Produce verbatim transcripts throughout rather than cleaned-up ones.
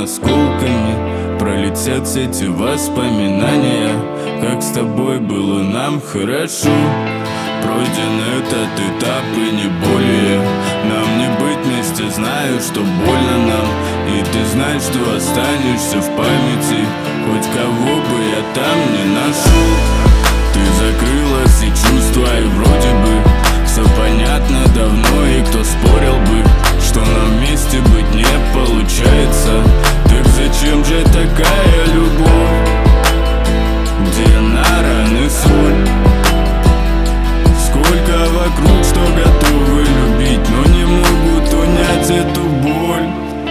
осколками пролетят все эти воспоминания, как с тобой было нам хорошо. Пройден этот этап и не более. Нам не быть вместе, знаю, что больно нам. И ты знаешь, что останешься в памяти, хоть кого бы я там не нашел. Ты закрыла все чувства и вроде бы все понятно давно, и кто спорил бы, что нам вместе быть не получается. Так зачем же такая любовь, где на раны соль? Сколько вокруг, что готовы любить, но не могут унять эту боль.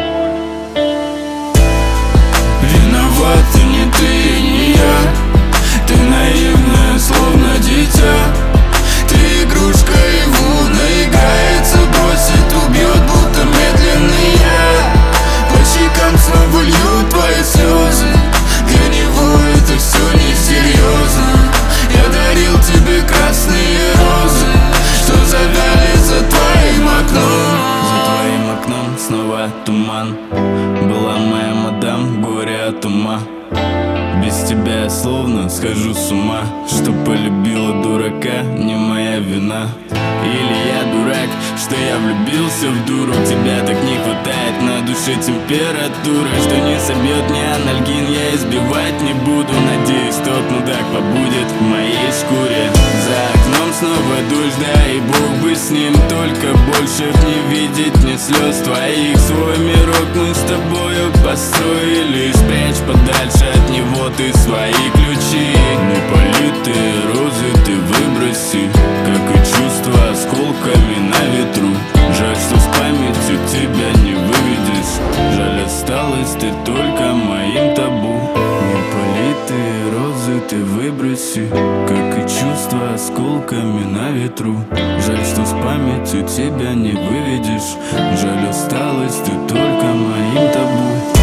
Виноват и не ты, и не я. Ты наивная, словно дитя. Ты игрушка, его наиграется, бросит, убьет, будто медленный яд. По щекам снова льют твои слезы. Для него это все несерьезно. Я дарил тебе красные розы, что завяли за твоим окном. За твоим окном снова туман. Была моя мадам, горе от ума. Без тебя я словно схожу с ума. Что полюбила дурака, не моя вина. Или я дурак, что я влюбился в дуру. Тебя так не хватает, на душе температура, что не собьет ни анальгин, я избивать не буду. Надеюсь, тот мудак побудет в моей шкуре. За окном снова дождь, да и бог бы с ним. Только больше не видеть мне слез твоих. Свой мирок мы с тобою построили. Спрячь подальше от него ты свои ключи. Неполитые розы ты выброси, как и чувства осколками на ветру. Жаль, что с памятью тебя не выведешь. Жаль, осталась ты только моим табу. Неполитые розы ты выброси, как и чувства осколками на ветру. Жаль, что с памятью тебя не выведешь. Жаль, осталась ты только моим табу.